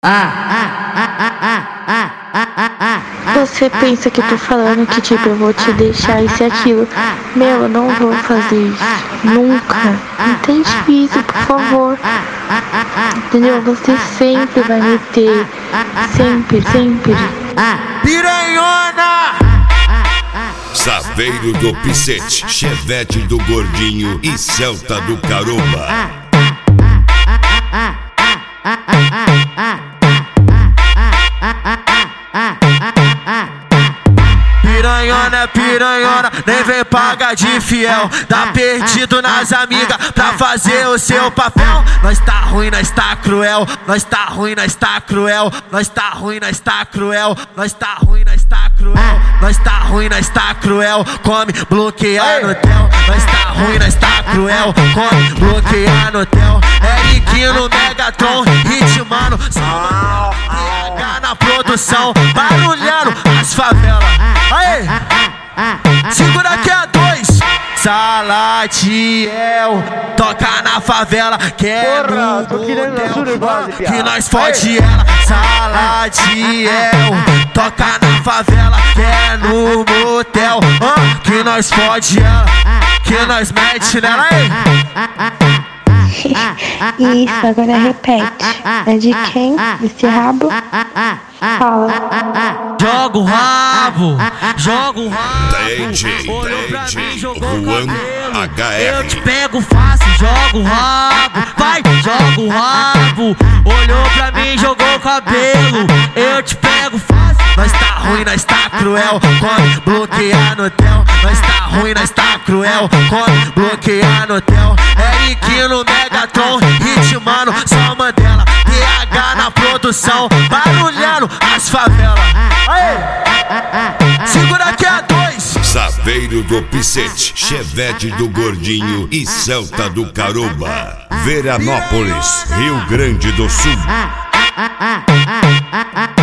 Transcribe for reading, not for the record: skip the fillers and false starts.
Você pensa que eu tô falando que tipo, eu vou te deixar isso e aquilo. Meu, eu não vou fazer isso. Nunca. Entende isso, por favor. Entendeu? Você sempre vai me ter. Sempre, sempre. Piranhona! Saveiro do Picete, Chevette do Gordinho e Celta do Caroba. Piranhona, piranhona, nem vem pagar de fiel. Tá perdido nas amigas pra fazer o seu papel. Nós tá ruim, nós tá cruel. Nós tá ruim, nós tá cruel. Nós tá ruim, nós tá cruel. Nós tá ruim, nós tá cruel. Nós tá ruim, nós tá cruel. Come, bloquear no tel. Nós tá ruim, nós tá cruel. Come, bloquear no tel. Eric no Megatron, ritmando, salva PH na produção, barulhando as favelas. Aê! Segura que é dois. Salatiel, toca na favela, quer no motel, que nós fode ela. Salatiel, toca na favela, quer no motel, que nós fode ela, que nós mete nela. Isso, agora repete. É de quem? Esse rabo? Fala. Joga o rabo, joga o rabo. DJ Juan Eu te HR. pego fácil, joga o rabo. Vai, joga o rabo. Olhou pra mim, jogou o cabelo. Eu te pego fácil. Nós tá ruim, nós tá cruel. Come, bloquear no tel. Nós tá ruim, nós tá cruel. Come, bloquear no tel. Eric no Megatron, ritmando, só Mandela. PH na produção, barulhando as favelas. Aê! Segura que é dois. Saveiro do Picete, Chevette do Gordinho e Celta do Caroba. Veranópolis, Rio Grande do Sul.